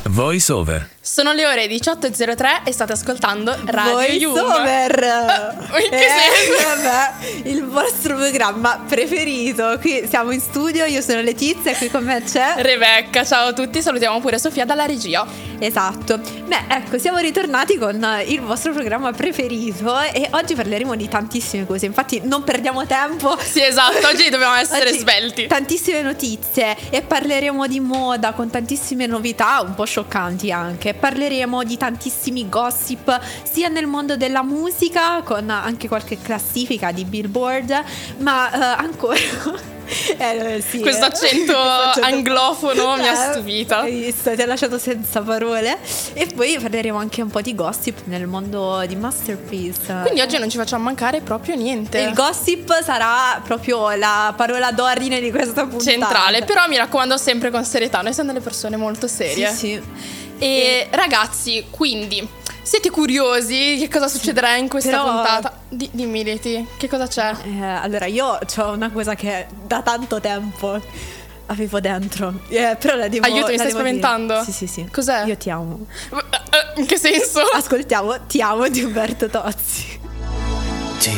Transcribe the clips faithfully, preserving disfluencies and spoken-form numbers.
Voice Over. Sono le ore diciotto e zero tre e state ascoltando Radio Voice Yum. Over. Uh, in che eh, senso? Vabbè, il vostro programma preferito. Qui siamo in studio, io sono Letizia e qui con me c'è Rebecca. Ciao a tutti, salutiamo pure Sofia dalla regia. Esatto. Beh, ecco, siamo ritornati con il vostro programma preferito e oggi parleremo di tantissime cose. Infatti non perdiamo tempo. Sì, esatto, oggi dobbiamo essere Oggi svelti. Tantissime notizie e parleremo di moda con tantissime novità, un po' scioccanti anche. Parleremo di tantissimi gossip sia nel mondo della musica, con anche qualche classifica di Billboard, ma uh, ancora Eh, sì, Questo eh. accento Questo accento- anglofono mi ha Eh, stupita. hai visto, ti ha lasciato senza parole. E poi parleremo anche un po' di gossip nel mondo di Masterpiece. Quindi oggi non ci facciamo mancare proprio niente. Il gossip sarà proprio la parola d'ordine di questa puntata. Centrale, però mi raccomando sempre con serietà, noi siamo delle persone molto serie. Sì, sì. E ragazzi, quindi siete curiosi che cosa succederà in questa però- puntata? Di- dimmi Leti, che cosa c'è? Eh, allora, io ho una cosa che da tanto tempo avevo dentro. Eh, però la devo Aiuto, mi la stai devo spaventando? dire. Sì, sì, sì. Cos'è? Io ti amo. Eh, In che senso? Ascoltiamo Ti amo di Umberto Tozzi. Ti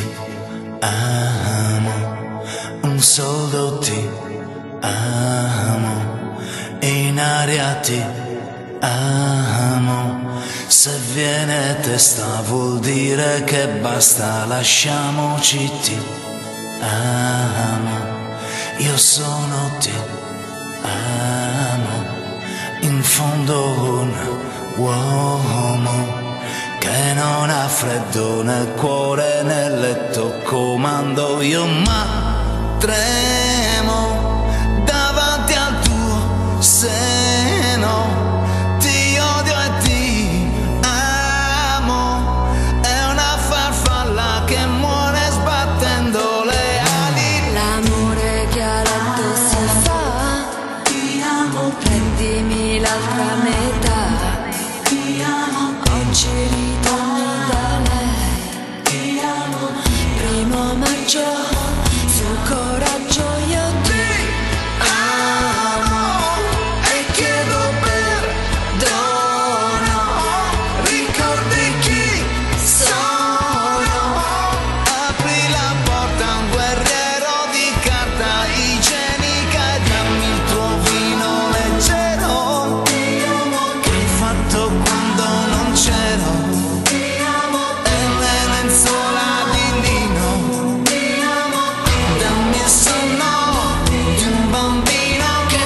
amo, un soldo ti amo, in aria ti amo. Se viene testa vuol dire che basta, lasciamoci, ti amo. Io sono ti amo, in fondo un uomo che non ha freddo nel cuore, nel letto comando io, ma tremo davanti al tuo seno. Ti odio e ti amo, è una farfalla che muore sbattendo le ali. L'amore che a letto si fa, ti amo, prendimi l'altra metà, ti amo, oggi ritorno da lei, ti amo, primo maggio, sul coraggio io ti amo, e chiedo perdono, ricordi chi sono. Apri la porta a un guerriero di carta igienica e dammi il tuo vino leggero, che hai fatto quando non c'ero, e le lenzuola di lino, dammi il sonno di un bambino che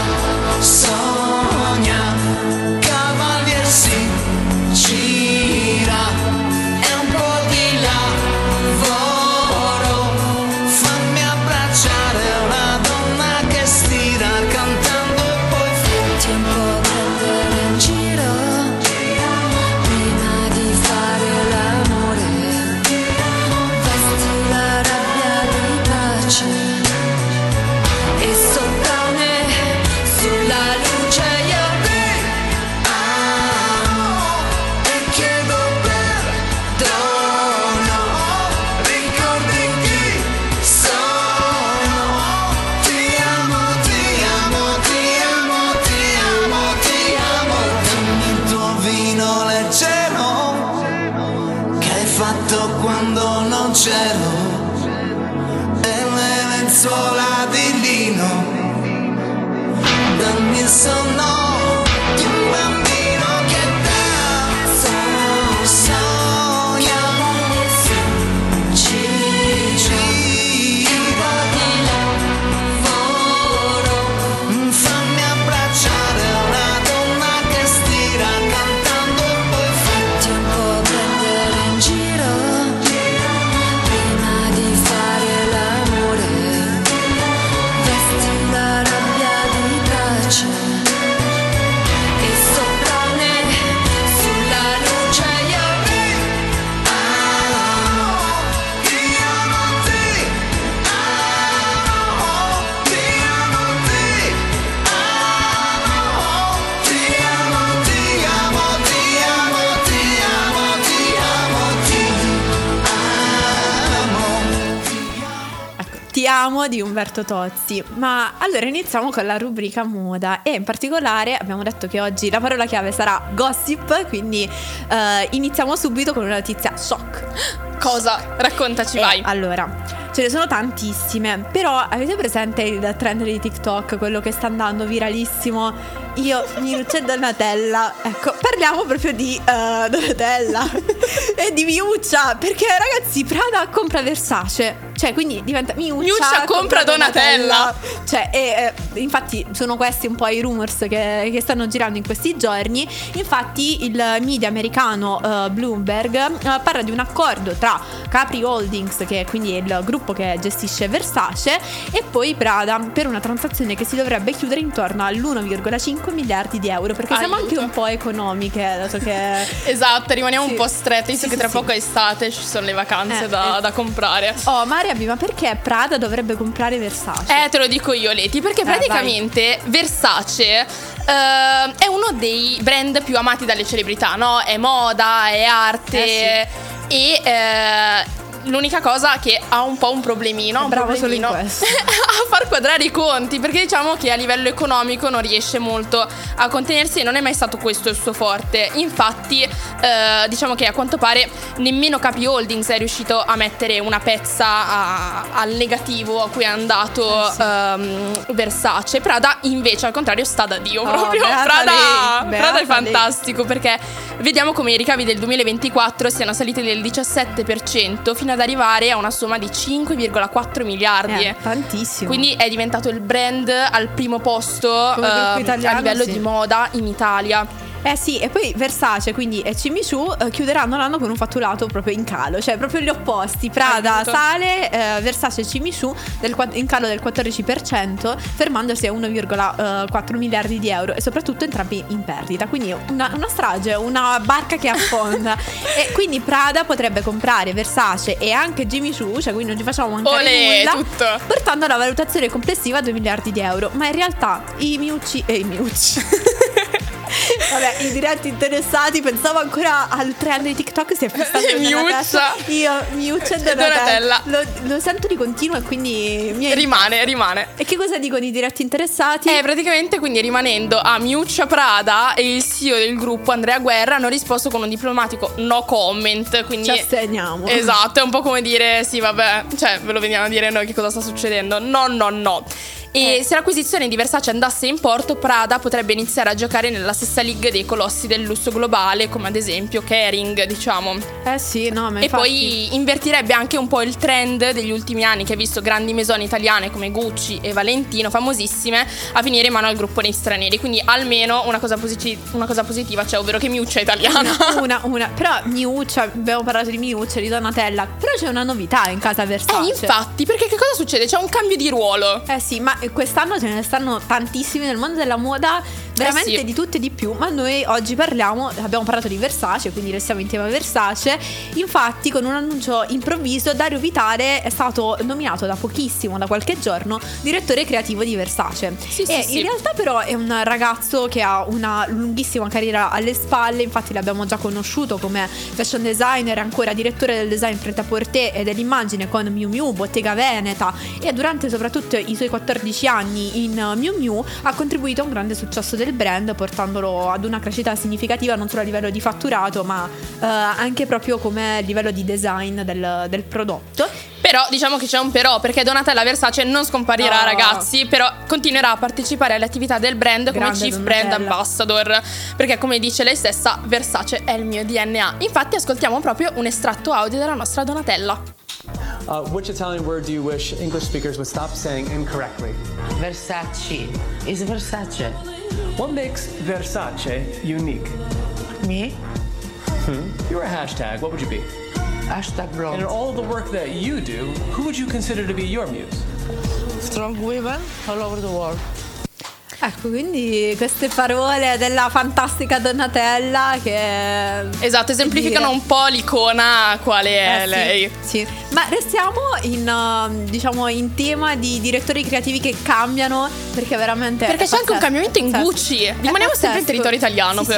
sogna, cavalier si gira, è un po' di lavoro, fammi abbracciare una donna che stira cantando e poi Ti un po' prendere in giro, prima di fare l'amore, vesti la rabbia di pace, e sottane sulla luce io ti amo, e chiedo perdono, ricordi chi sono. Ti amo, ti amo, ti amo, ti amo, ti amo. Dammi il tuo vino leggero, che hai fatto quando non c'ero, e le lenzuola di lino, dammi il sonno di un bambino che da sogna, gira, fammi abbracciare una donna che stira cantando e poi ti un po' prendere in giro, prima di fare l'amore, vesti la rabbia di pace, parliamo di Umberto Tozzi. Ma allora iniziamo con la rubrica moda e in particolare abbiamo detto che oggi la parola chiave sarà gossip, quindi eh, iniziamo subito con una notizia shock. Cosa? Raccontaci, Eh, vai. Allora, ce ne sono tantissime, però avete presente il trend di TikTok, quello che sta andando viralissimo? Io, Miuccia e Donatella. Ecco, parliamo proprio di uh, Donatella e di Miuccia, perché ragazzi, Prada compra Versace, cioè quindi diventa Miuccia, Miuccia compra Donatella. Cioè, e, eh, infatti sono questi un po' i rumors che, che stanno girando in questi giorni. Infatti il media americano uh, Bloomberg uh, parla di un accordo tra Capri Holdings, che quindi è il gruppo che gestisce Versace, e poi Prada, per una transazione che si dovrebbe chiudere intorno all'uno virgola cinque miliardi di euro, perché siamo Aiuto. anche un po' economiche, dato che Esatto, rimaniamo Sì. un po' stretti, visto Sì, che sì, tra sì. poco è estate, ci sono le vacanze Eh, da, eh. da comprare. oh, Mariabi, ma perché Prada dovrebbe comprare Versace? Eh, te lo dico io, Leti, perché Eh, praticamente Versace eh, è uno dei brand più amati dalle celebrità, no? È moda, è arte Eh, e eh, l'unica cosa che ha un po' un problemino, un bravo solo in problemino questo. a far quadrare i conti, perché diciamo che a livello economico non riesce molto a contenersi e non è mai stato questo il suo forte. Infatti eh, diciamo che a quanto pare nemmeno Capri Holdings è riuscito a mettere una pezza a- al negativo a cui è andato Eh, sì. ehm, Versace. Prada invece al contrario sta da Dio Oh, proprio. beata Prada, lei, beata Prada è lei. fantastico, perché vediamo come i ricavi del duemilaventiquattro siano saliti del diciassette per cento fino ad arrivare a una somma di cinque virgola quattro miliardi. Eh, tantissimo. Quindi è diventato il brand al primo posto Come gruppo ehm, italiano, a livello sì. di moda in Italia. Eh sì, e poi Versace, quindi e Jimmy Choo eh, chiuderanno l'anno con un fatturato proprio in calo, cioè proprio gli opposti. Prada Aiuto. sale, eh, Versace e Jimmy Choo del, qua- in calo del quattordici per cento, fermandosi a uno virgola quattro miliardi di euro, e soprattutto entrambi in perdita. Quindi una, una strage, una barca che affonda. E quindi Prada potrebbe comprare Versace e anche Jimmy Choo, cioè quindi non ci facciamo mancare Olè, nulla, tutto. portando la valutazione complessiva a due miliardi di euro. Ma in realtà i Miucci e i Miucci vabbè, i diretti interessati, pensavo ancora al trend di TikTok, si è fissato nella Miuccia. testa. Io, Miuccia e E Donatella, Donatella. Lo, lo sento di continuo e quindi mi è- Rimane, rimane. E che cosa dicono i diretti interessati? Eh, praticamente quindi rimanendo a Miuccia Prada e il C E O del gruppo Andrea Guerra hanno risposto con un diplomatico no comment, quindi Ci asteniamo. esatto, è un po' come dire sì vabbè, cioè ve lo veniamo a dire noi che cosa sta succedendo. No, no, no. E Eh. se l'acquisizione di Versace andasse in porto, Prada potrebbe iniziare a giocare nella stessa league dei colossi del lusso globale, come ad esempio Kering, diciamo. Eh sì, no, ma E infatti- poi invertirebbe anche un po' il trend degli ultimi anni, che ha visto grandi maison italiane come Gucci e Valentino, famosissime, a finire in mano al gruppo dei stranieri. Quindi almeno una cosa, posi- una cosa positiva c'è, ovvero che Miuccia è italiana. una, una, però Miuccia, abbiamo parlato di Miuccia, di Donatella, però c'è una novità in casa Versace. Eh, infatti, perché che cosa succede? C'è un cambio di ruolo. Eh sì, ma quest'anno ce ne stanno tantissimi nel mondo della moda, veramente Eh sì. di tutte e di più. Ma noi oggi parliamo, abbiamo parlato di Versace, quindi restiamo in tema Versace. Infatti, con un annuncio improvviso, Dario Vitale è stato nominato da pochissimo, da qualche giorno, direttore creativo di Versace. Sì, e sì, sì. in realtà però è un ragazzo che ha una lunghissima carriera alle spalle. Infatti l'abbiamo già conosciuto come fashion designer, ancora direttore del design Pret-à-Porter e dell'immagine con Miu Miu, Bottega Veneta, e durante soprattutto i suoi quattordici anni in uh, Miu Miu ha contribuito a un grande successo del brand, portandolo ad una crescita significativa non solo a livello di fatturato, ma uh, anche proprio come livello di design del, del prodotto. Però diciamo che c'è un però, perché Donatella Versace non scomparirà, Oh. ragazzi, però continuerà a partecipare alle attività del brand come Grande Chief Donatella. Brand Ambassador, perché come dice lei stessa, Versace è il mio D N A. Infatti ascoltiamo proprio un estratto audio della nostra Donatella. Uh, which Italian word do you wish English speakers would stop saying incorrectly? Versace is Versace. What makes Versace unique? Me? You're a hashtag, what would you be? Hashtag And in blonde. all of the work that you do, who would you consider to be your muse? Strong women all over the world. Ecco, quindi queste parole della fantastica Donatella che... Esatto, esemplificano dire. un po' l'icona quale è Eh, sì, lei. sì. Ma restiamo in, uh, diciamo, in tema di direttori creativi che cambiano, perché veramente... Perché è c'è anche un pazzesco, cambiamento in pazzesco. Gucci. È Rimaniamo sempre in pazzesco. territorio italiano, Sì, però. sì.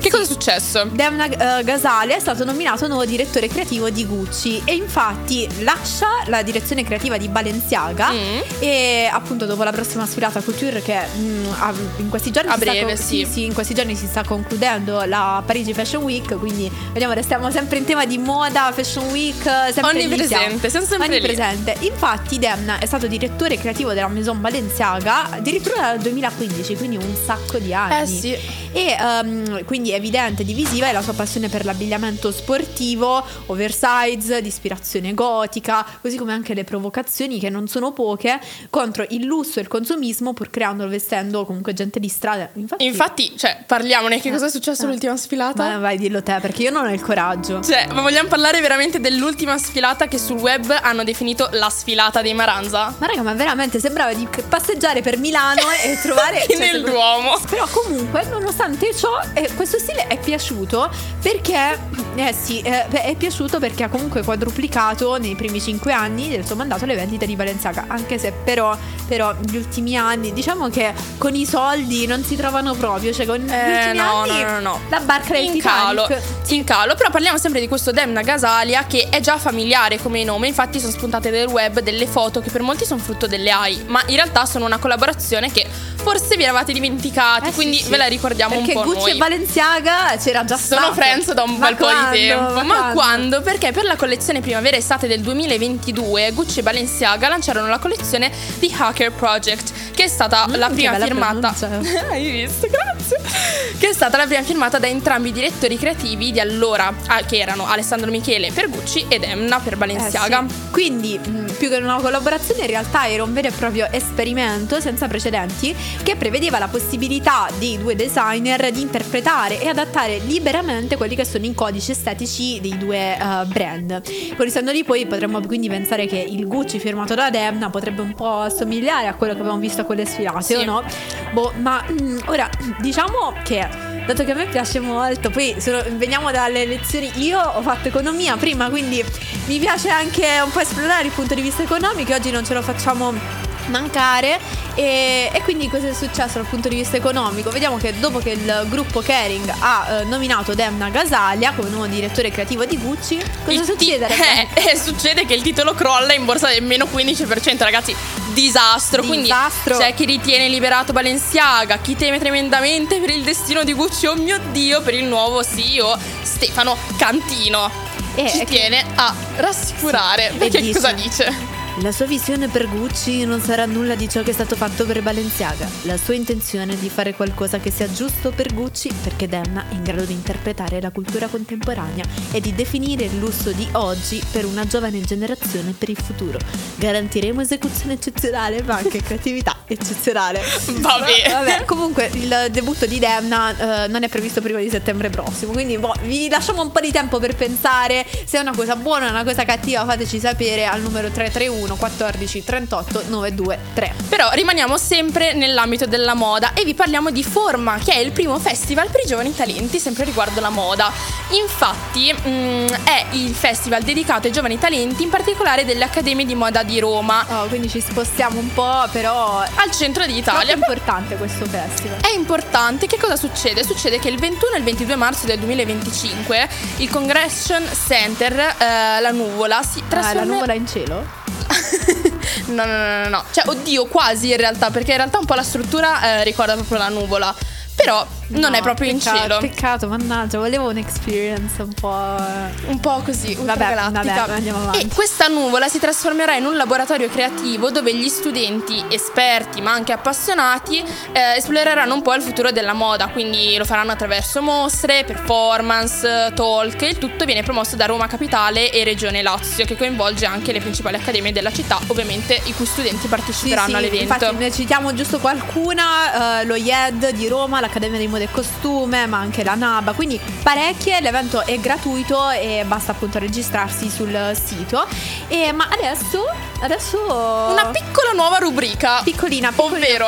Che cosa è successo? Demna uh, Gvasalia è stato nominato nuovo direttore creativo di Gucci e infatti lascia la direzione creativa di Balenciaga Mm. e appunto dopo la prossima sfilata couture che mm, a- in questi giorni A si sta breve, con- sì. sì, in questi giorni si sta concludendo la Parigi Fashion Week, quindi vediamo, restiamo sempre in tema di moda, Fashion Week, sempre Onnipresente, lì siamo. siamo sempre lì. Onnipresente. Infatti Demna è stato direttore creativo della Maison Balenciaga addirittura dal duemilaquindici, quindi un sacco di anni. Eh sì. E um, quindi è evidente, divisiva è la sua passione per l'abbigliamento sportivo, oversize, di ispirazione gotica, così come anche le provocazioni, che non sono poche, contro il lusso e il consumismo, pur creando vestendo comunque gente di strada. Infatti, Infatti, cioè, parliamone. Che Eh, cosa è successo eh. all'ultima sfilata? Ma vai, dillo te, perché io non ho il coraggio. Cioè, ma vogliamo parlare veramente dell'ultima sfilata che sul web hanno definito la sfilata dei Maranza? Ma raga, ma veramente sembrava di passeggiare per Milano e trovare cioè, Nel sembra- Duomo. Però comunque, nonostante ciò, eh, questo stile è piaciuto perché eh sì, eh, è piaciuto perché ha comunque quadruplicato nei primi cinque anni del suo mandato le vendite di Balenciaga. Anche se però, però gli ultimi anni, diciamo che con i soldi non si trovano proprio. Cioè, con gli Eh, ultimi no, anni no, no, no. la barca del in calo, Titanic. in calo. Però parliamo sempre di questo Demna Gvasalia, che è già familiare come nome. Infatti sono spuntate del web delle foto che per molti sono frutto delle A I, ma in realtà sono una collaborazione che forse vi eravate dimenticati, Eh sì, quindi sì. ve la ricordiamo Perché un po' Gucci noi. e Balenciaga c'era già stato. Sono friends da un Ma bel po' quando? di tempo. Ma, quando? quando? Perché per la collezione primavera-estate del duemilaventidue Gucci e Balenciaga lanciarono la collezione The Hacker Project, che è stata Mm, la che prima bella firmata. pronuncia. Hai visto? Grazie. Che è stata la prima firmata da entrambi i direttori creativi di allora, ah, che erano Alessandro Michele per Gucci ed Demna per Balenciaga. Eh sì. Quindi mh, più che una collaborazione in realtà era un vero e proprio esperimento senza precedenti che prevedeva la possibilità dei due designer di interpretare e adattare liberamente quelli che sono i codici estetici dei due uh, brand. Conoscendoli poi potremmo quindi pensare che il Gucci firmato da Demna potrebbe un po' assomigliare a quello che abbiamo visto a quelle sfilate, Sì. o no? Boh, ma mh, ora diciamo che dato che a me piace molto, poi sono- veniamo dalle lezioni, io ho fatto economia prima, quindi mi piace anche un po' esplorare il punto di vista economico e oggi non ce lo facciamo mancare e, e quindi cosa è successo dal punto di vista economico? Vediamo che dopo che il gruppo Kering ha eh, nominato Demna Gvasalia come nuovo direttore creativo di Gucci, cosa Il ti- succede? ragazzi? Eh, eh, succede che il titolo crolla in borsa del meno quindici per cento, ragazzi. Disastro. Disastro. Quindi c'è chi ritiene liberato Balenciaga, chi teme tremendamente per il destino di Gucci, oh mio Dio, per il nuovo C E O Stefano Cantino. Eh, Ci è che- tiene a rassicurare. Sì, Perché e dice- cosa dice? La sua visione per Gucci non sarà nulla di ciò che è stato fatto per Balenciaga. La sua intenzione è di fare qualcosa che sia giusto per Gucci, perché Demna è in grado di interpretare la cultura contemporanea e di definire il lusso di oggi per una giovane generazione per il futuro. Garantiremo esecuzione eccezionale, ma anche creatività eccezionale. Vabbè. Vabbè, comunque il debutto di Demna eh, non è previsto prima di settembre prossimo, quindi boh, vi lasciamo un po' di tempo per pensare se è una cosa buona o una cosa cattiva. Fateci sapere al numero tre tre uno quattordici trentotto novecentoventistre. Però rimaniamo sempre nell'ambito della moda e vi parliamo di Forma, che è il primo festival per i giovani talenti, sempre riguardo la moda. Infatti mh, è il festival dedicato ai giovani talenti, in particolare delle accademie di moda di Roma, Oh, quindi ci spostiamo un po', però è al centro d'Italia. troppo importante questo festival. È importante. Che cosa succede? Succede che il ventuno e il ventidue marzo del duemilaventicinque il Congress Center, eh, la nuvola, si Ah, trasformerà... la nuvola in cielo? No, no, no, no, no. Cioè, oddio, quasi in realtà, perché in realtà un po' la struttura eh, ricorda proprio la nuvola. Però non No, è proprio in peccato, cielo. Peccato, mannaggia, volevo un'experience un po'. Un po' così, ultragalattica. vabbè, andiamo avanti. E questa nuvola si trasformerà in un laboratorio creativo dove gli studenti esperti ma anche appassionati eh, esploreranno un po' il futuro della moda. Quindi lo faranno attraverso mostre, performance, talk. Il tutto viene promosso da Roma Capitale e Regione Lazio, che coinvolge anche le principali accademie della città, ovviamente i cui studenti parteciperanno Sì, sì, all'evento. infatti ne citiamo giusto qualcuna, eh, lo I E D di Roma, l'Accademia di Moda e Costume, ma anche la NABA, quindi parecchie. L'evento è gratuito e basta appunto registrarsi sul sito. E, ma adesso, adesso Una piccola nuova rubrica. piccolina, piccolina. Ovvero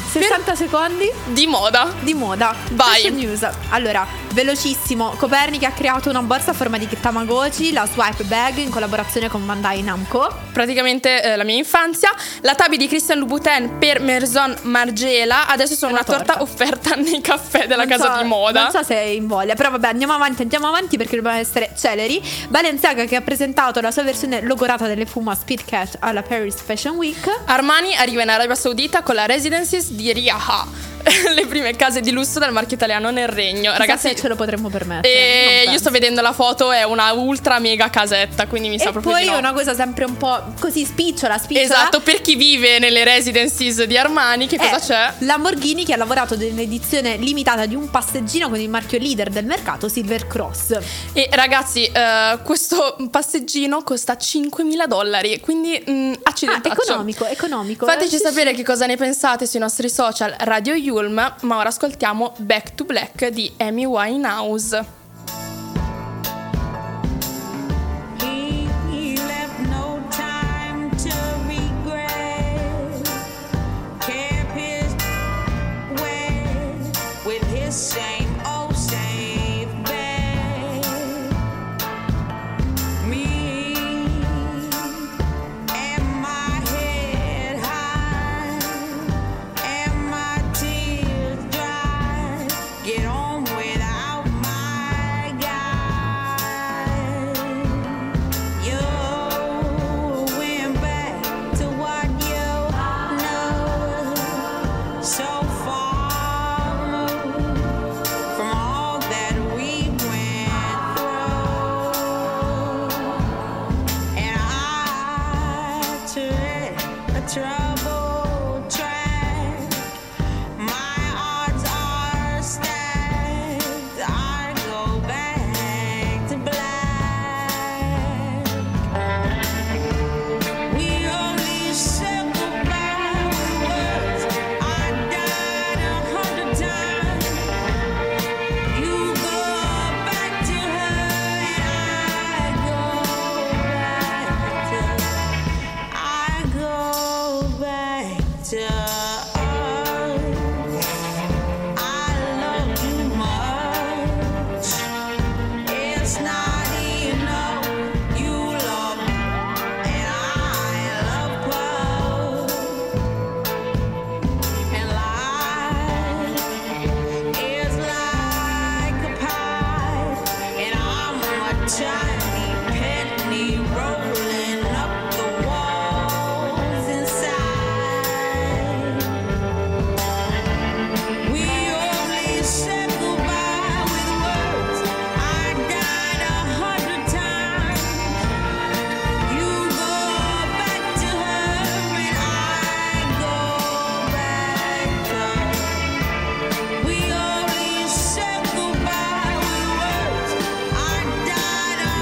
sessanta secondi di moda. di moda. Vai. Fashion news. Allora, velocissimo. Copernic ha creato una borsa a forma di Tamagotchi, la Swipe Bag, in collaborazione con Bandai Namco. Praticamente eh, la mia infanzia. La Tabi di Christian Louboutin per Maison Margiela. Adesso sono Una una torta, torta. offerta nei caffè della Non casa so- di moda. Non so se è in voglia, però vabbè, andiamo avanti, andiamo avanti perché dobbiamo essere celeri. Balenciaga che ha presentato la sua versione logorata delle Puma Speed Cat alla Paris Fashion Week. Armani arriva in Arabia Saudita con la Residences di Riyadh. Le prime case di lusso del marchio italiano nel regno. Chissà Ragazzi, se ce lo potremmo permettere. e non io penso. sto vedendo la foto, è una ultra mega casetta, quindi mi sa E proprio poi di no. una cosa sempre un po' così spicciola, spicciola. Esatto, per chi vive nelle residences di Armani, che cosa È c'è? Lamborghini che ha lavorato nell'edizione limitata di un passeggino con il marchio leader del mercato, Silver Cross. E ragazzi, eh, questo passeggino costa cinquemila dollari, quindi mh, Ah, accidentaccio. economico, economico. Fateci Eh, sì, sapere sì. che cosa ne pensate sui nostri social Radio Yulm, ma ora ascoltiamo Back to Black di Amy Winehouse. He left no time to regret. Kept his way with his same old safe bet. Me and my head high and my tears dry. Get on without my guy. You went back to what you know, so far removed from all that we went through. And I took a troubled track. My odds are stacked. I go back to black. We only said goodbye with words. I died a hundred times. You go back to her and I go back to I go back to us. I love you much. It's not enough. You love and I love both. And life is like a pie, and I'm a tiny penny rolling up the walls inside. We only said goodbye with words. I died a hundred times. You go back to her and I go back to her. We only said goodbye with words. I died a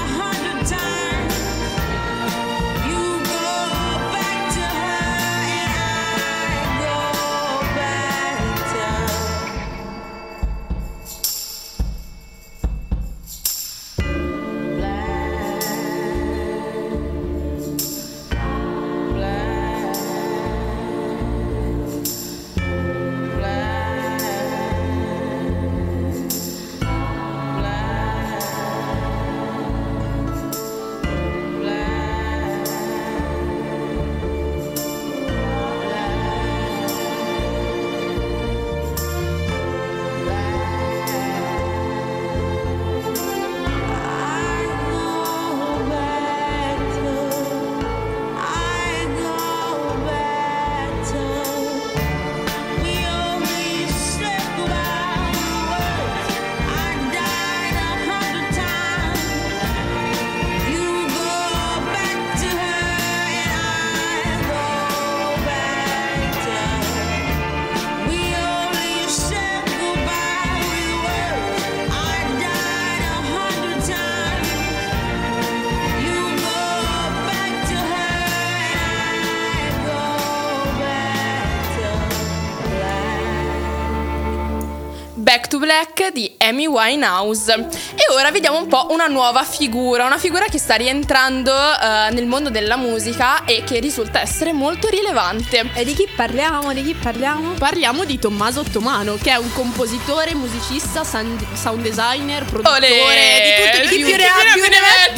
to Black di Amy Winehouse. E ora vediamo un po' una nuova figura, una figura che sta rientrando eh, nel mondo della musica e che risulta essere molto rilevante. E di chi parliamo? Di chi parliamo? Parliamo di Tommaso Ottomano, che è un compositore, musicista, sound sound designer, produttore, Olè! di tutto e di Chi più. più ne ha, più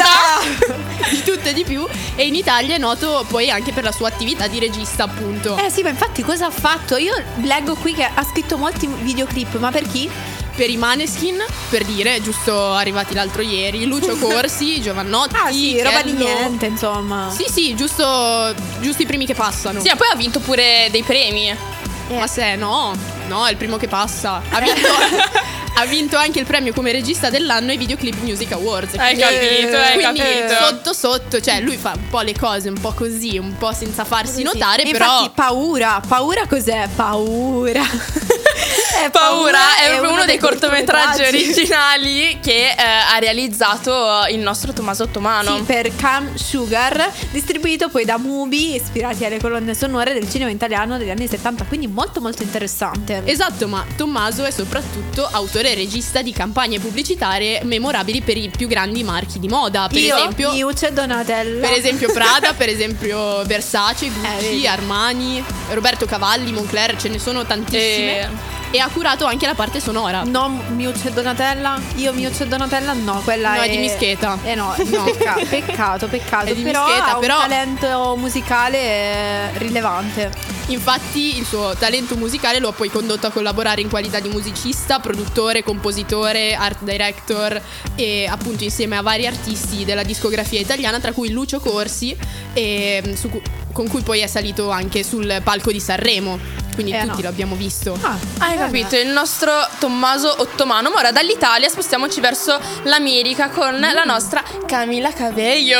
ne metta! Di tutto e di più. E in Italia è noto poi anche per la sua attività di regista, appunto. Eh sì, ma infatti cosa ha fatto? Io leggo qui che ha scritto molti videoclip, ma per chi? Per i Maneskin, per dire, giusto arrivati l'altro ieri, Lucio Corsi, Giovannotti. Ah sì, roba di Chello. niente, insomma. Sì, sì, giusto, giusto i primi che passano. Sì, ma poi ha vinto pure dei premi. Ma se no, no, è il primo che passa. Ha vinto, ha vinto anche il premio come regista dell'anno ai Videoclip Music Awards. Hai Quindi- capito, hai quindi capito. sotto sotto, cioè lui fa un po' le cose un po' così, un po' senza farsi Sì, notare, sì. però Infatti, paura. Paura cos'è? Paura. Eh, Paura è, uno, uno dei cortometraggi cortometraggi. originali che eh, ha realizzato il nostro Tommaso Ottomano. Sì, per Cam Sugar, distribuito poi da Mubi, ispirati alle colonne sonore del cinema italiano degli anni settanta, quindi molto molto interessante. esatto, ma Tommaso è soprattutto autore e regista di campagne pubblicitarie memorabili per i più grandi marchi di moda, per Io, esempio Miuccia e Donatella. Per esempio Prada, per esempio Versace, Gucci, Eh, vedi. Armani, Roberto Cavalli, Moncler, ce ne sono tantissime. E- E ha curato anche la parte sonora. No, Miuccia e Donatella. Io Miuccia e Donatella no, quella No, è è di Mischeta. Eh no, no, ca- peccato, peccato. È di però Mischeta, ha però- un talento musicale eh, rilevante. Infatti il suo talento musicale lo ha poi condotto a collaborare in qualità di musicista, produttore, compositore, art director e appunto insieme a vari artisti della discografia italiana, tra cui Lucio Corsi, e, su cu- con cui poi è salito anche sul palco di Sanremo. Quindi Eh, tutti no. lo abbiamo visto. Ah, Hai capito, il nostro Tommaso Ottomano. Ma ora dall'Italia spostiamoci verso l'America con la nostra Camila Cabello.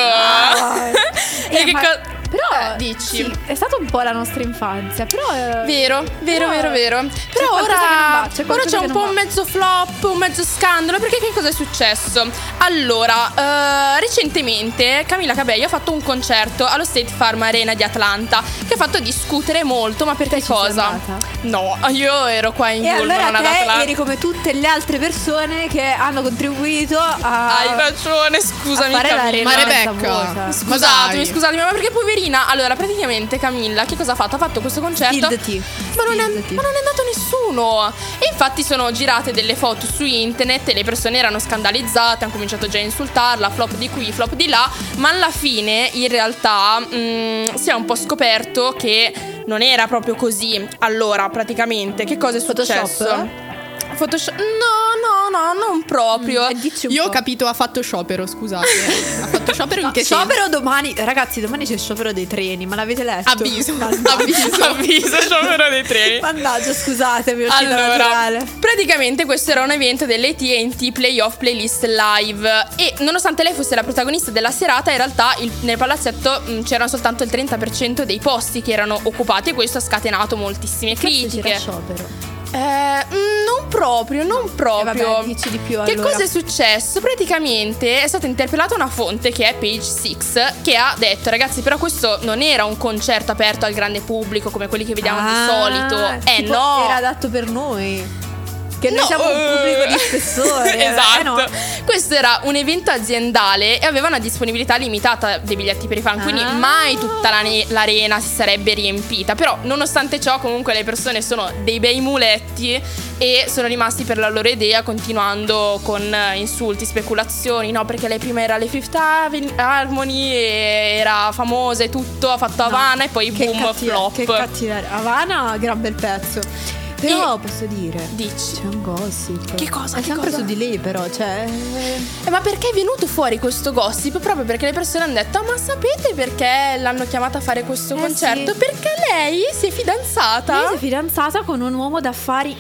e Eh, che ma- co- Però Eh, dici? sì, è stata un po' la nostra infanzia, però eh, Vero, vero, però vero, vero. Però qualcosa che non ora, va, c'è ora qualcosa c'è che un non po' va. un mezzo flop, un mezzo scandalo. Perché che cosa è successo? Allora, eh, recentemente Camila Cabello ha fatto un concerto allo State Farm Arena di Atlanta che ha fatto discutere molto. Ma perché Te ci sei cosa? andata? No, io ero qua in E Pullman allora ad te Atlanta. eri come tutte le altre persone che hanno contribuito a Hai ragione, scusami a fare Camilla. l'arena Ma Rebecca, vuota. Ma Scusatemi, dai. scusatemi, ma perché poverina? Allora, praticamente Camilla che cosa ha fatto? Ha fatto questo concerto, Stildati. ma non, è, Stildati. ma non è andato nessuno. E infatti sono girate delle foto su internet e le persone erano scandalizzate, hanno cominciato già a insultarla, flop di qui, flop di là. Ma alla fine, in realtà, mh, si è un po' scoperto che non era proprio così. Allora, praticamente, che cosa è Photoshop? successo? Photoshop? No, no, no, non proprio. Eh, dici un Io ho po'. capito, ha fatto sciopero, scusate. eh. Ha fatto sciopero in che senso? Sciopero domani, ragazzi, domani c'è il sciopero dei treni, ma l'avete letto? Avviso, Mannaggia. avviso. Avviso, sciopero dei treni. Mannaggia, scusatemi, è uscita Allora, naturale. praticamente questo era un evento dell'A T and T Playoff Playlist Live e nonostante lei fosse la protagonista della serata, in realtà il- nel palazzetto mh, c'erano soltanto il trenta per cento dei posti che erano occupati e questo ha scatenato moltissime Forse c'era critiche. sciopero. Eh, mm, non proprio, non proprio. vabbè, dici di più, Che allora. cosa è successo? Praticamente è stata interpellata una fonte che è Page Six che ha detto: ragazzi, però questo non era un concerto aperto al grande pubblico come quelli che vediamo di solito. Eh tipo, no. Era adatto per noi. Che noi No, siamo un eh, pubblico di spessore. Esatto. eh, no? Questo era un evento aziendale e aveva una disponibilità limitata dei biglietti per i fan, quindi Ah. mai tutta la ne- l'arena si sarebbe riempita. Però nonostante ciò comunque le persone sono dei bei muletti e sono rimasti per la loro idea, continuando con eh, insulti, speculazioni. No, perché lei prima era alle Fifth Aven- Harmony e era famosa e tutto, ha fatto Havana e poi Che boom, cattiva- flop. Che cattiveria. Havana, gran bel pezzo. Però posso dire, Dici. c'è un gossip. Che cosa? È Che sempre cosa? su di lei, però, cioè. Eh, ma perché è venuto fuori questo gossip? Proprio perché le persone hanno detto: "Ah, ma sapete perché l'hanno chiamata a fare questo Eh, concerto? sì. Perché lei si è fidanzata?" Lei si è fidanzata con un uomo d'affari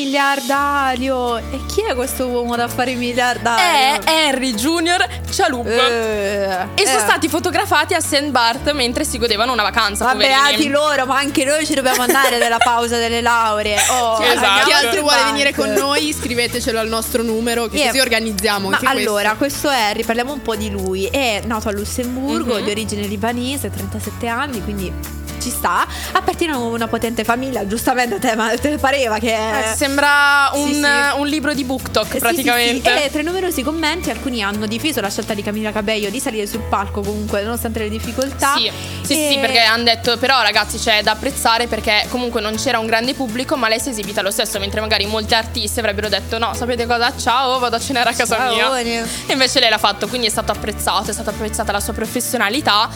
miliardario. E chi è questo uomo d'affari miliardario? È Henry Junior Chalup. Eh, E sono eh. stati fotografati a Saint Bart mentre si godevano una vacanza. Ma poverini. beati loro, ma anche noi ci dobbiamo andare nella pausa delle lauree. Oh, Sì, esatto. andiamo Chi al altro vuole banco. venire con noi? Scrivetecelo al nostro numero, che Yeah. così organizziamo Ma anche questo. allora, questo è, riparliamo un po' di lui. È nato a Lussemburgo, Mhm. di origine libanese, trentasette anni, quindi ci sta. Appartiene a una potente famiglia, giustamente a te, ma te pareva che Eh, sembra un, Sì, sì. un libro di BookTok Eh, sì, praticamente. sì, sì. E tra i numerosi commenti alcuni hanno difeso la scelta di Camilla Cabello di salire sul palco comunque nonostante le difficoltà. Sì, sì, E- sì, perché hanno detto però ragazzi c'è da apprezzare perché comunque non c'era un grande pubblico ma lei si è esibita lo stesso, mentre magari molti artisti avrebbero detto no, sapete cosa, ciao, vado a cenare a casa Ciao, mia. ne- E invece lei l'ha fatto, quindi è stato apprezzato, è stata apprezzata la sua professionalità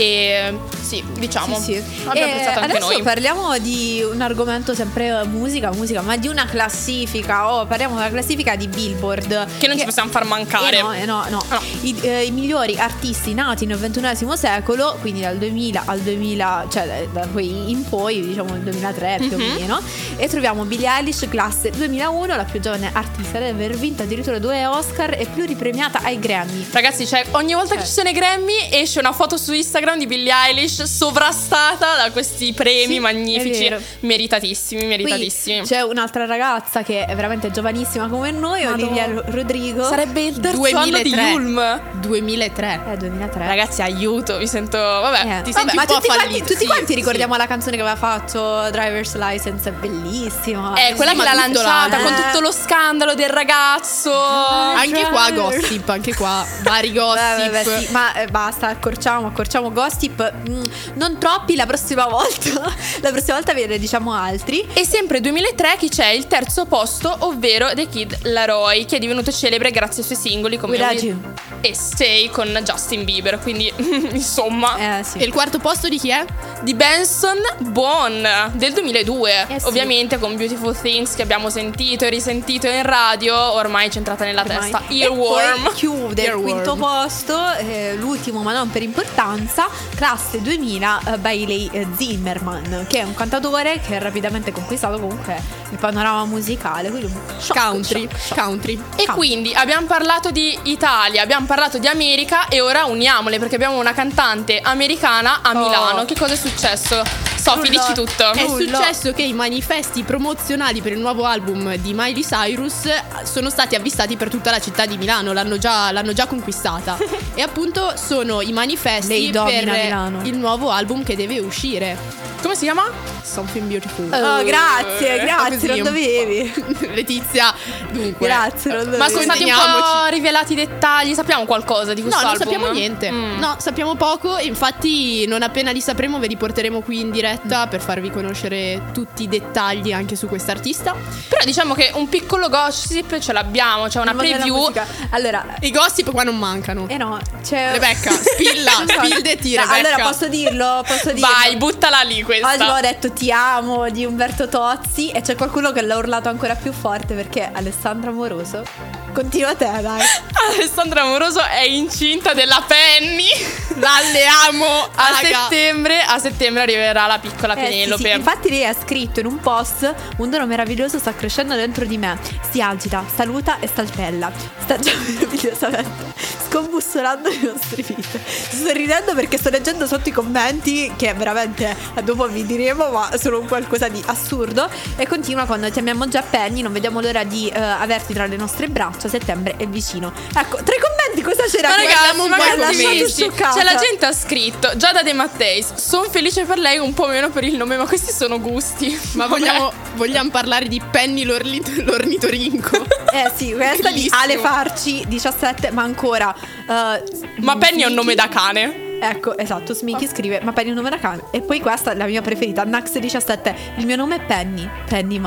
e sì, diciamo, Sì, sì. abbiamo E apprezzato anche adesso noi. parliamo di un argomento sempre musica, musica, ma di una classifica. Oh, parliamo della classifica di Billboard. Che non ci possiamo far mancare. Eh no, eh no, no. Ah, no. I, eh, i migliori artisti nati nel ventunesimo secolo, quindi dal duemila al duemila, cioè da poi in poi, diciamo il duemilatré più Mhm. o meno. E troviamo Billie Eilish, classe duemilauno, la più giovane artista ad aver vinto addirittura due Oscar e pluripremiata ai Grammy. Ragazzi, cioè, ogni volta che ci sono i Grammy esce una foto su Instagram di Billie Eilish sovrastata da questi premi Sì, è magnifici, vero. meritatissimi, Qui meritatissimi. c'è un'altra ragazza che è veramente giovanissima come noi, Madonna. Olivia Ro- Rodrigo. Sarebbe il terzo anno di duemilatré. Yulm. duemilatré. Eh, duemilatré. Ragazzi, aiuto, mi sento. Vabbè, Eh, ti vabbè, senti ma un po' tutti quanti, fallito. tutti Sì, quanti sì. ricordiamo la canzone che aveva fatto Driver's License, è bellissima. È quella Sì, che ma l'ha tutto lanciata là. con tutto lo scandalo del ragazzo. Anche qua Driver. gossip, anche qua vari gossip. Beh, beh, beh, sì, ma eh, basta, accorciamo, accorciamo gossip. Mm, non troppi la prossima volta. La prossima volta ve ne diciamo altri. E sempre duemilatré chi c'è? Il terzo posto, ovvero The Kid Laroi, che è divenuto celebre grazie ai suoi singoli come Without We- You. e Stay con Justin Bieber. Quindi, insomma, Eh sì. E il quarto posto di chi è? di Benson Boone del duemiladue. Eh sì. Ovviamente con Beautiful Things che abbiamo sentito e risentito in radio, ormai c'è entrata nella Ormai. testa. E Earworm. poi chiude il Earworm. quinto posto, eh, l'ultimo ma non per importanza, classe duemila, eh, Bailey eh, Zimmerman, che è un cantatore che ha rapidamente conquistato comunque il panorama musicale. Quindi un shock, Country. shock, shock. Country. E quindi abbiamo parlato di Italia, abbiamo parlato di America e ora uniamole perché abbiamo una cantante americana a Oh. Milano. Che cosa è successo? Sofi, Nulla. dici tutto. È Nulla. successo che i manifesti promozionali per il nuovo album di Miley Cyrus sono stati avvistati per tutta la città di Milano, l'hanno già, l'hanno già conquistata. E appunto sono i manifesti Lei domina per Milano. il nuovo album che deve uscire. Come si chiama? Something Beautiful. Oh, grazie, Eh, grazie, così, non un po'. dovevi. Letizia, dunque. Grazie, non dovevi. Ma sono stati un po' Conteniamoci. rivelati i dettagli? Sappiamo qualcosa di No, questo non album? sappiamo niente. Mm. No, sappiamo poco. Infatti, non appena li sapremo, ve li porteremo qui in diretta per farvi conoscere tutti i dettagli anche su quest'artista. Però diciamo che un piccolo gossip ce l'abbiamo, c'è una Il mondo della preview. musica. Allora, I gossip qua non mancano. eh no, c'è Rebecca, spilla, spildeti, No, Rebecca. allora posso dirlo, posso dirlo. Vai, buttala lì questa. Oggi ho detto ti amo di Umberto Tozzi e c'è qualcuno che l'ha urlato ancora più forte perché Alessandra Amoroso. Continua te, dai. Alessandra Amoroso è incinta della Penny. Lalle amo, A raga. settembre, a settembre arriverà la piccola Eh, sì, Penelope. sì. Infatti lei ha scritto in un post: un dono meraviglioso sta crescendo dentro di me. Si agita, saluta e saltella. Sta già meravigliosamente scombussolando le nostre vite. Sto ridendo perché sto leggendo sotto i commenti che veramente dopo vi diremo, ma sono un qualcosa di assurdo. E continua con: ti amiamo già Penny, non vediamo l'ora di eh, averti tra le nostre braccia. Settembre è vicino. Ecco, tra i commenti cosa c'era? Ma Che ragazzi, mi ma ha che lasciato commenti? scioccata. Cioè la gente ha scritto Giada De Matteis, sono felice per lei, un po' meno per il nome, ma questi sono gusti. Ma vogliamo, vogliamo parlare di Penny l'orli- l'ornitorinco? Eh sì, questa di Bellissimo. Ale Farci diciassette, ma ancora eh, Ma Penny è un Sminky- nome da cane. Ecco, esatto, Sminky scrive ma Penny è un nome da cane. E poi questa è la mia preferita, Nax diciassette, il mio nome è Penny, Penny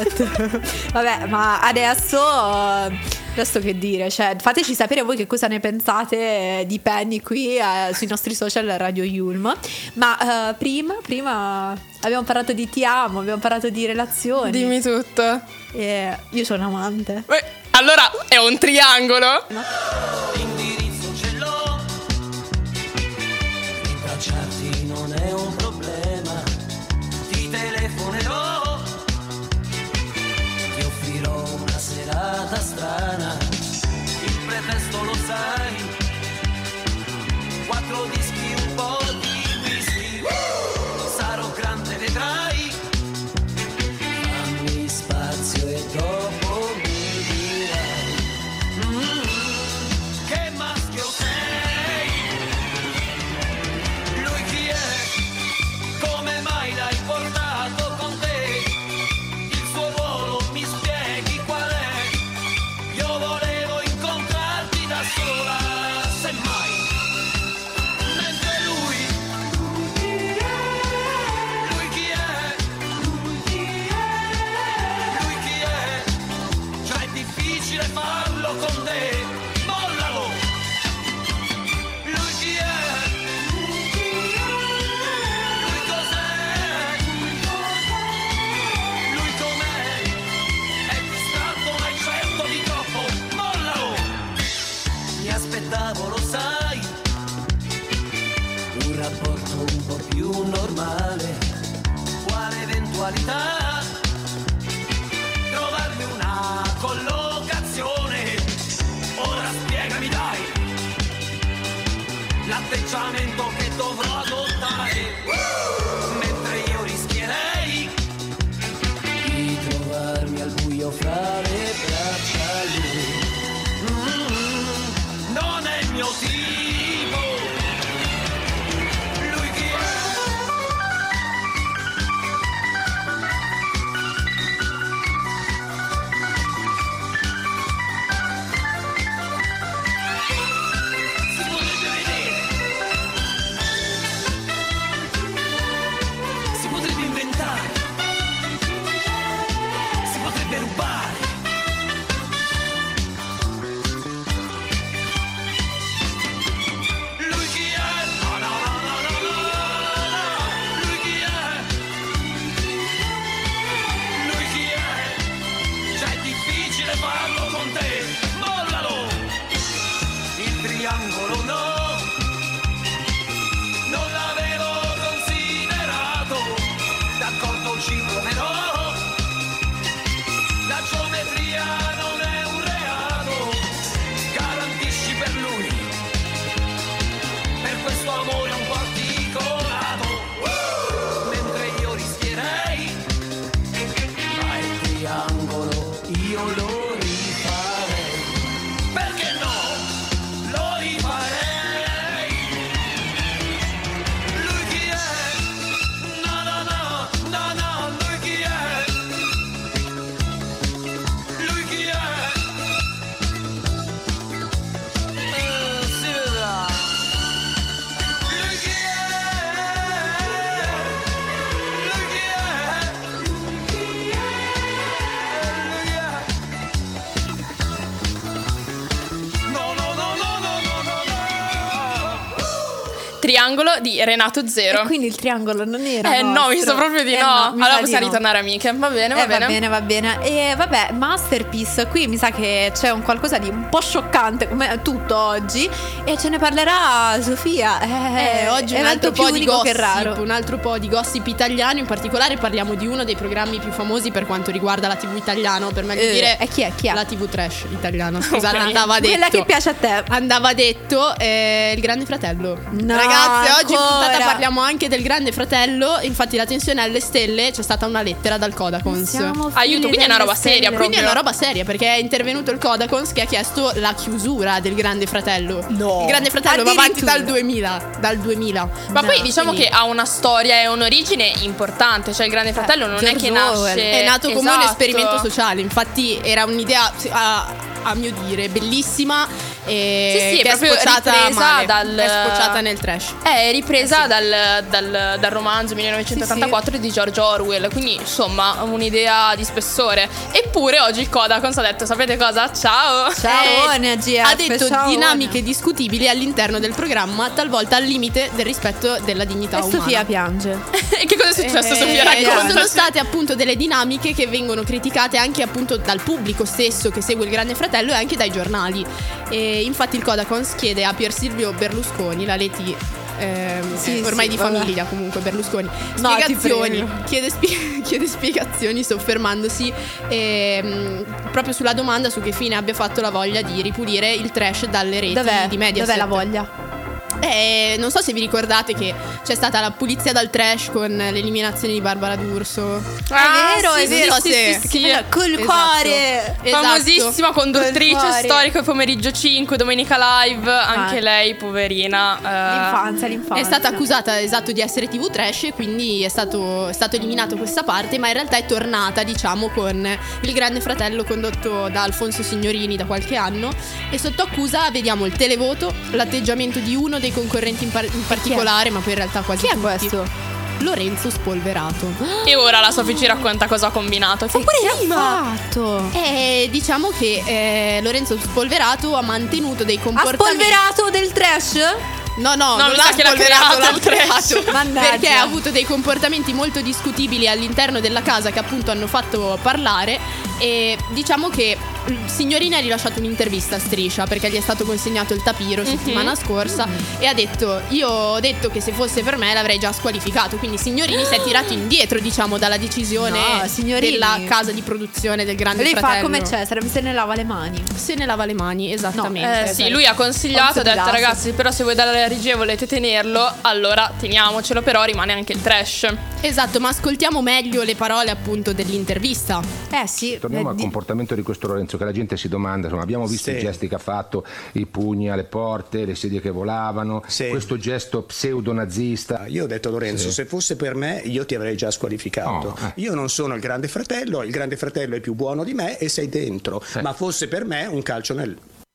Market. Vabbè, ma adesso eh, adesso che dire, cioè fateci sapere voi che cosa ne pensate di Penny qui eh, sui nostri social Radio Yulm. Ma eh, prima, prima abbiamo parlato di ti amo, abbiamo parlato di relazioni. Dimmi tutto. E io sono un amante. Beh, allora è un triangolo. L'indirizzo ce l'ho, rintracciarti non è un problema, ti telefonerò, ti offrirò una serata strana, il pretesto lo sai, quattro dischi, un po' di whisky, sarò grande vedrai, fammi spazio e dopo mi dirai. Mm. male. Quale eventualità? Trovarmi una collocazione. Ora spiegami dai l'atteggiamento che dovrò adottare, mentre io rischierei di trovarmi al buio fra le braccia lui. Mm, non è il mio tipo. Lui chi è? Si potrebbe vedere, si potrebbe inventare, si potrebbe rubare. Lui chi è? No, no, no, no, no, no, no. Lui chi è? Lui chi è? Già è difficile farlo con te. Mollalo! Il triangolo no, non l'avevo considerato. D'accordo ci proverò. La geometria non è un reato. Garantisci per lui, per questo amore un po' articolato. Mentre io rischierei, ma il triangolo io lo rifarei. Perché no? Lo rifarei. Lui chi è? No, no, no, no, no, lui chi è? Lui chi è? Eh, si vedrà. Lui chi è? Lui chi è? Lui chi è? No, no, no, no, no, no, no, no. Triangolo di Renato Zero. E quindi il triangolo non era Eh no, nostro. mi sa proprio di Eh no. mi Allora sa di possiamo no. ritornare amiche. Va bene, va Eh, bene. va bene, va bene. E vabbè, Masterpiece, qui mi sa che c'è un qualcosa di un po' scioccante come tutto oggi. E ce ne parlerà Sofia. Eh, Eh, oggi un evento altro più po' di unico gossip, che raro. un altro po' di gossip italiano. In particolare parliamo di uno dei programmi più famosi per quanto riguarda la tivù italiana, o per meglio Eh, dire e chi è? Chi è? la tivù trash italiana. Scusate, Ok. andava detto. Quella che piace a te. Andava detto eh, il Grande Fratello. No, Ragazzi, oggi in ancora. puntata parliamo anche del Grande Fratello. Infatti la tensione alle stelle, c'è stata una lettera dal Codacons. Siamo figli Aiuto, quindi è una delle roba seria, stelle. Quindi è proprio. una roba seria, perché è intervenuto il Codacons che ha chiesto la chiusura del Grande Fratello. No. Il Grande Fratello va avanti Addirittura. dal duemila. Dal duemila. Ma No, poi diciamo quindi- che ha una storia e un'origine importante. Cioè il Grande Fratello non è George che nasce. Orwell. È nato come un Esatto. esperimento sociale. Infatti era un'idea, a, a mio dire, bellissima. E Sì, sì, è che è proprio scocciata ripresa male. dal- È scocciata nel trash. È ripresa Eh sì. dal, dal- dal romanzo millenovecentottantaquattro di George Orwell. Quindi insomma un'idea di spessore. Eppure oggi il Codacons ha detto: sapete cosa? Ciao. Ciao, Eh, G F, ha detto ciao. dinamiche discutibili all'interno del programma, talvolta al limite del rispetto della dignità E umana. Sofia piange. E che cosa è successo, Eh, Sofia? piange. Raccontaci. Sono state appunto delle dinamiche che vengono criticate anche appunto dal pubblico stesso che segue il Grande Fratello e anche dai giornali. E infatti il Codacons chiede a Pier Silvio Berlusconi, la Leti ehm, Sì, eh, ormai sì, di vabbè. famiglia comunque Berlusconi, No, ti spiegazioni, prego. chiede, spie- chiede spiegazioni soffermandosi ehm, proprio sulla domanda su che fine abbia fatto la voglia di ripulire il trash dalle reti Dov'è? di Mediaset. Dov'è la voglia? Eh, non so se vi ricordate che c'è stata la pulizia dal trash con l'eliminazione di Barbara D'Urso. Ah, è vero, sì, è vero, sì, sì, sì, sì, sì. che col Esatto. cuore. Esatto. Famosissima conduttrice Col cuore. storica Pomeriggio cinque, Domenica Live. Anche Ah. lei, poverina. eh, L'infanzia, l'infanzia. È stata accusata esatto di essere tivù trash e quindi è stato, è stato eliminato questa parte, ma in realtà è tornata diciamo con il Grande Fratello condotto da Alfonso Signorini da qualche anno e sotto accusa vediamo il televoto, l'atteggiamento di uno dei concorrenti in, par- in particolare, ma poi in realtà quasi Chi è tutti. questo? Lorenzo Spolverato. E ora la Sofì ci racconta cosa ha combinato. Che Che ha clima! fatto? E diciamo che eh, Lorenzo Spolverato ha mantenuto dei Ha comportamenti. spolverato del trash? No, no, No, non mi l'ha sa che l'ha spolverato, creato l'ha il trash. creato. Mannaggia. Perché ha avuto dei comportamenti molto discutibili all'interno della casa che appunto hanno fatto parlare. E diciamo che Signorini ha rilasciato un'intervista a Striscia perché gli è stato consegnato il tapiro settimana scorsa e ha detto: io ho detto che se fosse per me l'avrei già squalificato. Quindi Signorini si è tirato indietro, diciamo, dalla decisione No, Signorini- della casa di produzione del Grande Lei Fratello. fa come Cesare, se ne lava le mani. Se ne lava le mani, esattamente. Eh sì, lui ha consigliato, ha detto Consigliato. ragazzi, però se voi dalla regia volete tenerlo, allora teniamocelo, però rimane anche il trash. Esatto, ma ascoltiamo meglio le parole appunto dell'intervista. Eh sì. Torniamo eh, al di- comportamento di questo Lorenzo, che la gente si domanda, insomma, abbiamo visto Sì. i gesti che ha fatto, i pugni alle porte, le sedie che volavano, Sì. questo gesto pseudo-nazista. Io ho detto Lorenzo, Sì. se fosse per me io ti avrei già squalificato. No, eh. Io non sono il grande fratello, il grande fratello è più buono di me e sei dentro. Sì. Ma fosse per me un calcio nel...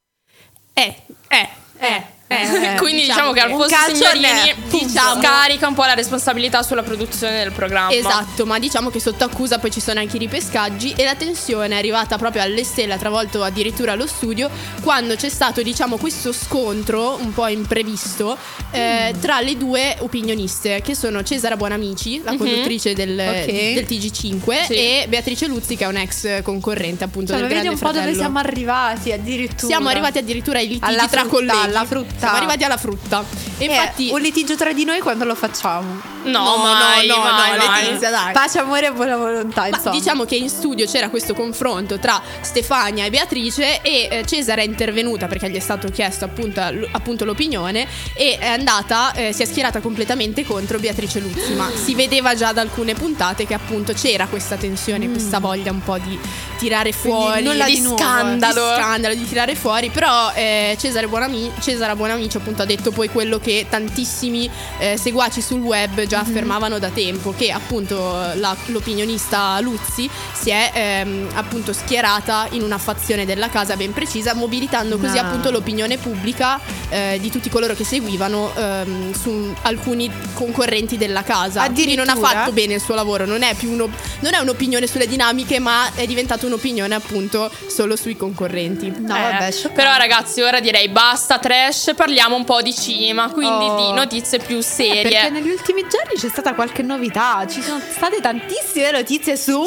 Eh, eh, eh. Eh, Quindi diciamo, che un Alfonso calcio Signorini ne- diciamo, scarica un po' la responsabilità sulla produzione del programma. Esatto, ma diciamo che sotto accusa poi ci sono anche i ripescaggi e la tensione è arrivata proprio alle stelle, ha travolto addirittura lo studio quando c'è stato, diciamo, questo scontro un po' imprevisto eh, tra le due opinioniste, che sono Cesara Buonamici, la conduttrice del, Ok. del T G cinque, Sì. e Beatrice Luzzi, che è un ex concorrente appunto Cioè, del ma vedi Grande un po' Fratello. dove siamo arrivati addirittura. Siamo arrivati addirittura ai litigi Alla tra frutta, colleghi. alla frutta. Siamo arrivati alla frutta. E Eh, infatti un litigio tra di noi quando lo facciamo? No, mai, no, mai, no, mai. Letizia, dai. Pace, amore e buona volontà, Ma insomma. diciamo che in studio c'era questo confronto tra Stefania e Beatrice e eh, Cesare è intervenuta perché gli è stato chiesto appunto, l- appunto l'opinione e è andata, eh, si è schierata completamente contro Beatrice Luzzi, ma si vedeva già da alcune puntate che appunto c'era questa tensione, questa voglia un po' di tirare fuori, nulla di di nuovo, scandalo. di scandalo, di tirare fuori, però eh, Cesare Buonami- Cesara Buonamici appunto ha detto poi quello che tantissimi eh, seguaci sul web già affermavano da tempo, che appunto la- l'opinionista Luzzi si è ehm, appunto schierata in una fazione della casa ben precisa, mobilitando così No. appunto l'opinione pubblica eh, di tutti coloro che seguivano ehm, su alcuni concorrenti della casa. Quindi non ha Addirittura? fatto bene il suo lavoro, non è più uno- non è un'opinione sulle dinamiche, ma è diventata un'opinione appunto solo sui concorrenti. No, Eh, vabbè, scioccante. però ragazzi, ora direi basta trash, parliamo un po' di cinema, quindi Oh. di notizie più Eh, serie. perché negli ultimi giorni c'è stata qualche novità. Ci sono state tantissime notizie su.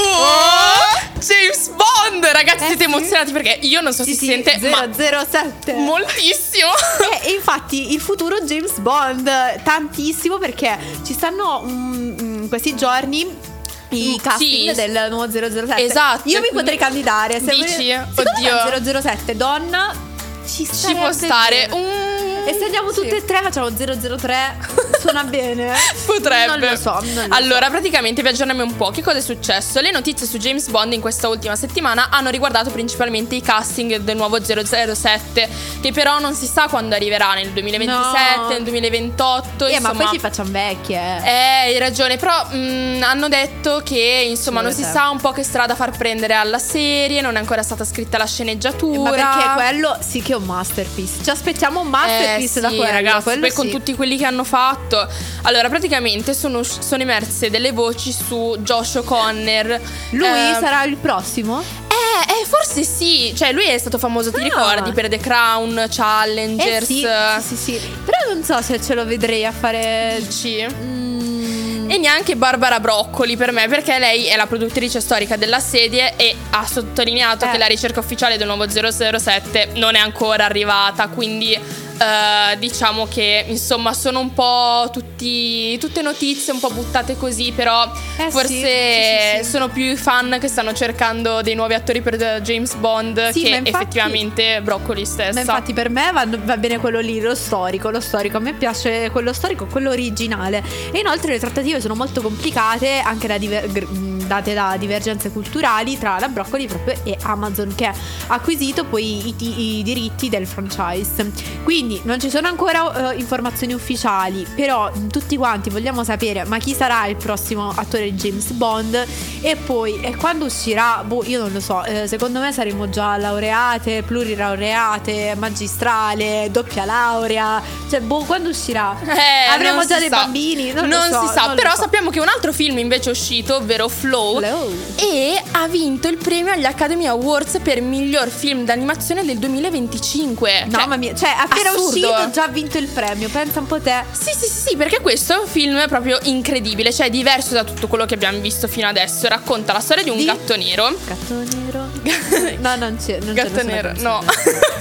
Oh, James Bond! Ragazzi, Eh, siete sì. emozionati perché io non so se si sente, ma zero zero sette moltissimo. Eh, E infatti il futuro James Bond tantissimo, perché ci stanno mm, mm, questi giorni i Mm, casting sì. del nuovo zero zero sette. Esatto. Io mi potrei candidare. Se Dici? volete- secondo me Oddio. zero zero sette donna ci, Ci può stare bene. un... E se andiamo tutte e tre facciamo zero zero tre. Suona bene? Potrebbe. Non lo so, non lo allora, so. praticamente vi aggiorniamo un po'. Che cosa è successo? Le notizie su James Bond in questa ultima settimana hanno riguardato principalmente i casting del nuovo zero zero sette, che però non si sa quando arriverà, nel duemilaventisette, No. nel duemilaventotto. Eh, insomma. ma poi ci facciamo vecchie. Eh. Eh, hai ragione, però mh, hanno detto che insomma non si Sì, sa un po' che strada far prendere alla serie, non è ancora stata scritta la sceneggiatura. Ma perché quello sì che è un masterpiece. Ci aspettiamo un masterpiece Eh, da sì, quello. ragazzi, quello poi con sì. tutti quelli che hanno fatto. Allora, praticamente sono, sono emerse delle voci su Josh O'Connor. Lui Eh, sarà il prossimo? Eh, eh, forse sì. Cioè, lui è stato famoso, ti Ah. ricordi, per The Crown, Challengers. Eh sì, sì, sì, sì. Però non so se ce lo vedrei a fare. Dici? Mm, E neanche Barbara Broccoli per me, perché lei è la produttrice storica della serie e ha sottolineato Eh. che la ricerca ufficiale del nuovo zero zero sette non è ancora arrivata, quindi eh, diciamo che insomma sono un po' tutti, tutte notizie un po' buttate così, però Eh sì, forse sì, sì, sì. sono più i fan che stanno cercando dei nuovi attori per James Bond Sì, che ma infatti- effettivamente Broccoli stessa. Ma infatti per me va, va bene quello lì, lo storico, lo storico. A me piace quello storico, quello originale. E inoltre le trattative sono molto complicate, anche da diver- gr- date da divergenze culturali tra la Broccoli proprio e Amazon, che ha acquisito poi i, ti- i diritti del franchise. Quindi non ci sono ancora eh, informazioni ufficiali, però tutti quanti vogliamo sapere ma chi sarà il prossimo attore di James Bond. E poi e quando uscirà, boh, io non lo so, eh, secondo me saremo già laureate, plurilaureate, magistrale, doppia laurea. Cioè, boh, quando uscirà? Eh, Avremo non già si dei sa. bambini? Non, Non lo so, si sa, non lo però so. sappiamo che un altro film invece è uscito, ovvero Flow, Flow, Flow. e ha vinto il premio agli Academy Awards per miglior film d'animazione del duemilaventicinque. No, Cioè, mamma mia, cioè appena assurdo. uscito già ha vinto il premio, pensa un po' te. Sì, sì, sì, sì, perché questo è un film proprio incredibile, cioè diverso da tutto quello che abbiamo visto fino adesso. Racconta la storia di un Di? gatto nero. Gatto nero. No, non c'è, non c'è Gatto nessuna nero, canzone. no.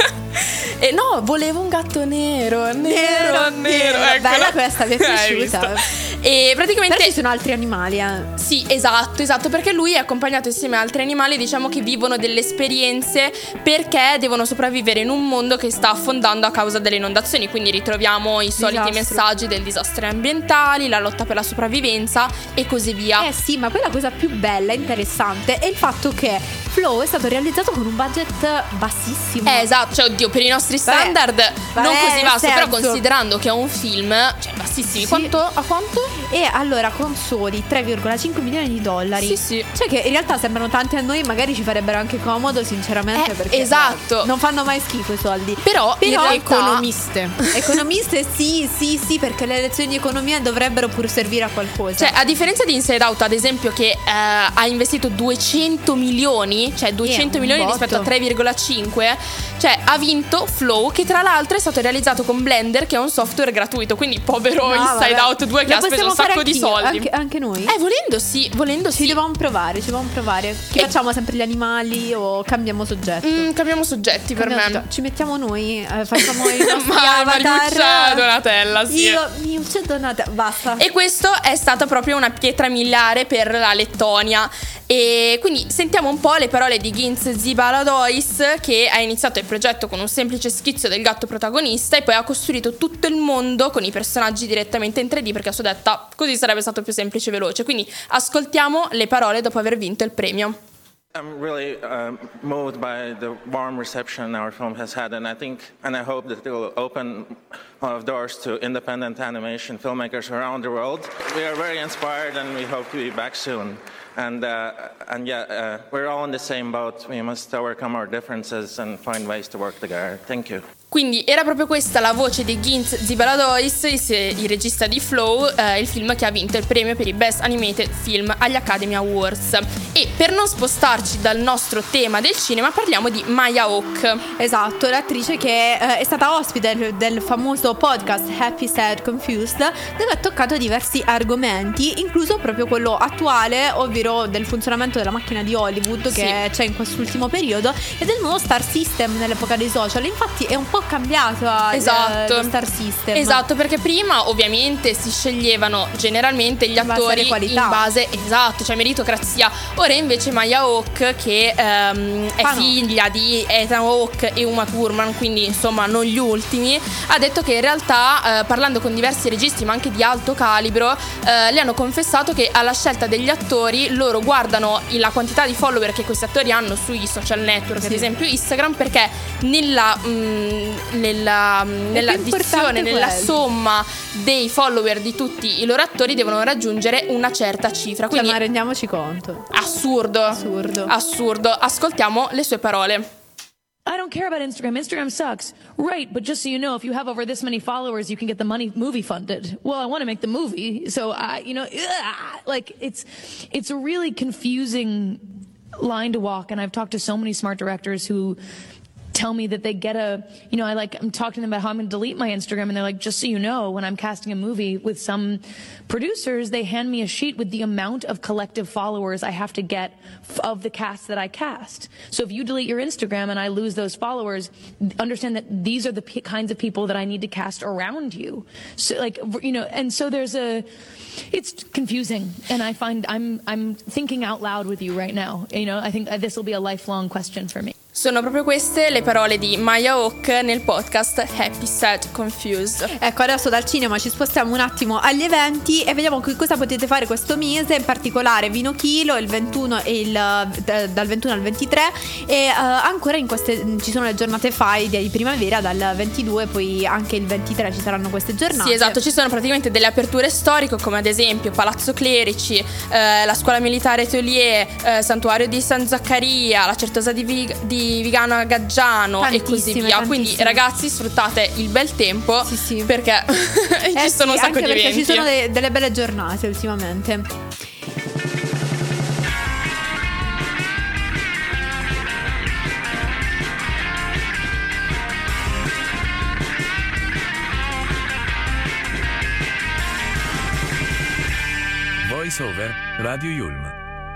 E no, volevo un gatto nero, nero, nero. Eccola. Bella questa, mi è Hai piaciuta. visto? E praticamente Però ci sono altri animali, eh. sì, esatto, esatto, perché lui è accompagnato insieme a altri animali, diciamo che vivono delle esperienze perché devono sopravvivere in un mondo che sta affondando a causa delle inondazioni, quindi ritroviamo i soliti Disastro. messaggi del disastri ambientali, la lotta per la sopravvivenza e così via. Eh sì, ma poi la cosa più bella e interessante è il fatto che Flow è stato realizzato con un budget bassissimo. Eh, esatto, cioè oddio, per i nostri standard vabbè, non così nel basso, però senso- considerando che è un film, cioè bassissimi. Sì. Quanto? A quanto? E allora con soli tre virgola cinque milioni di dollari. Sì, sì. Cioè che in realtà sembrano tanti a noi, magari ci farebbero anche comodo sinceramente Eh, perché esatto. non fanno mai schifo i soldi. Però, in Però realtà- Economiste. Economiste sì, sì, sì, perché le lezioni di economia dovrebbero pur servire a qualcosa. Cioè, a differenza di Inside Out, ad esempio, che eh, ha investito duecento milioni, cioè duecento un milioni botto. rispetto a tre virgola cinque, cioè ha vinto Flow, che tra l'altro è stato realizzato con Blender, che è un software gratuito. Quindi povero No, Inside vabbè. Out due che Lo ha speso possiamo un sacco fare di anch'io, soldi. Anche, anche noi? Eh, volendo sì, volendo Ci sì. dobbiamo provare, ci dobbiamo provare. Che E- facciamo sempre gli animali o cambiamo soggetto? Mm, cambiamo soggetti per Cambiamo me. soggetto. Ci mettiamo noi, eh, facciamo i nostri Ma- avatar. Mariuccia Donatella, sì. Io mi uccido Donatella, basta. E questo è stata proprio una pietra miliare per la Lettonia. E quindi sentiamo un po' le parole di Ginz Zibaladois, che ha iniziato il progetto con un semplice schizzo del gatto protagonista e poi ha costruito tutto il mondo con i personaggi direttamente in tre D, perché a sua detta così sarebbe stato più semplice e veloce. Quindi ascoltiamo le parole dopo aver vinto il premio. I'm really uh, moved by the warm reception our film has had, and I think, and I hope that it will open a lot of doors to independent animation filmmakers around the world. We are very inspired, and we hope to be back soon. And uh, and yeah, uh, we're all in the same boat. We must overcome our differences and find ways to work together. Thank you. Quindi era proprio questa la voce di Ginz Zibaladois, il, il regista di Flow, eh, il film che ha vinto il premio per i Best Animated Film agli Academy Awards. E per non spostarci dal nostro tema del cinema parliamo di Maya Hawke. Esatto, l'attrice che eh, è stata ospite del, del famoso podcast Happy, Sad, Confused, dove ha toccato diversi argomenti, incluso proprio quello attuale, ovvero del funzionamento della macchina di Hollywood che Sì. c'è in quest'ultimo periodo e del nuovo star system nell'epoca dei social. Infatti è un po' cambiato il- Esatto. lo star system. Esatto, perché prima ovviamente si sceglievano generalmente gli In base alle attori in qualità. base, esatto, cioè meritocrazia. Ora invece Maya Hawke, che ehm, è Ah, no. figlia di Ethan Hawke e Uma Thurman, quindi insomma non gli ultimi, ha detto che in realtà eh, parlando con diversi registi ma anche di alto calibro, eh, le hanno confessato che alla scelta degli attori loro guardano la quantità di follower che questi attori hanno sui social network, ad Sì. esempio Instagram, perché nella, mh, nella, nella più importante addizione, nella quello. somma dei follower di tutti i loro attori devono raggiungere una certa cifra. Cioè, Quindi ma rendiamoci conto. assurdo. Assurdo. Assurdo. Ascoltiamo le sue parole. I don't care about Instagram. Instagram sucks. Right, but just so you know, if you have over this many followers, you can get the money movie funded. Well, I want to make the movie, so I, you know, ugh, like it's it's a really confusing line to walk. And I've talked to so many smart directors who tell me that they get a, you know, I like, I'm talking to them about how I'm going to delete my Instagram, and they're like, just so you know, when I'm casting a movie with some producers, they hand me a sheet with the amount of collective followers I have to get f- of the cast that I cast. So if you delete your Instagram and I lose those followers, understand that these are the p- kinds of people that I need to cast around you. So like, you know, and so there's a, it's confusing, and I find I'm, I'm thinking out loud with you right now. You know, I think this will be a lifelong question for me. Sono proprio queste le parole di Maya Hawke nel podcast Happy, Sad, Confused. Ecco, adesso dal cinema ci spostiamo un attimo agli eventi e vediamo che cosa potete fare questo mese, in particolare Vino Chilo il ventuno e il, d- dal ventuno al ventitré, e uh, ancora in queste ci sono le giornate Fai di primavera dal ventidue, poi anche il ventitré ci saranno queste giornate. Sì, esatto, ci sono praticamente delle aperture storiche come ad esempio Palazzo Clerici, eh, la Scuola Militare Tolier, eh, Santuario di San Zaccaria, la Certosa di, Vig- di Vigano a Gaggiano e così Tantissime, via. Quindi tantissime. ragazzi, sfruttate il bel tempo, Sì, sì. perché ci Eh sono sì, un sacco anche di perché eventi. ci sono de- delle belle giornate ultimamente. Voice Over Radio Yulm.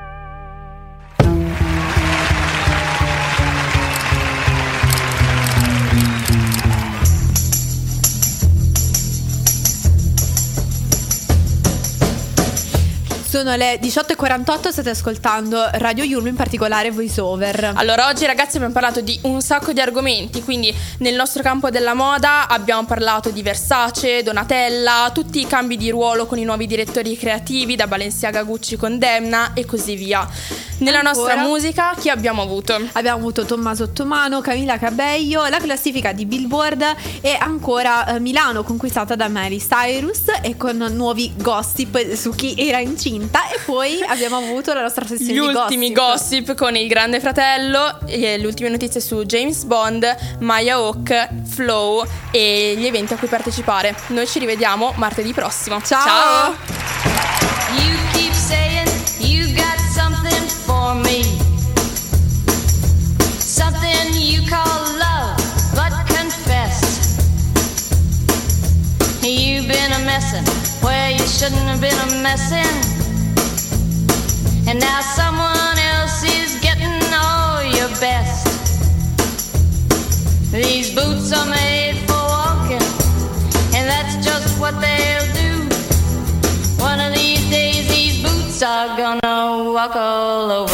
Sono le diciotto e quarantotto, state ascoltando Radio Yulm, in particolare Voice Over. Allora, oggi ragazzi abbiamo parlato di un sacco di argomenti, quindi nel nostro campo della moda abbiamo parlato di Versace, Donatella, tutti i cambi di ruolo con i nuovi direttori creativi, da Balenciaga a Gucci con Demna e così via. Nella Ancora? nostra musica chi abbiamo avuto? Abbiamo avuto Tommaso Ottomano, Camilla Cabello, la classifica di Billboard e ancora eh, Milano conquistata da Miley Cyrus e con nuovi gossip su chi era incinta. E poi abbiamo avuto la nostra sessione Gli di ultimi gossip. gossip con il Grande Fratello, e le ultime notizie su James Bond, Maya Hawke, Flow e gli eventi a cui partecipare. Noi ci rivediamo martedì prossimo. Ciao! Ciao. You keep saying you got something for me, something you call love, but confess you've been a messin' where you shouldn't have been a messin', and now someone else is getting all your best. These boots are made for walking, and that's just what they'll do. One of these days these boots are gonna walk all over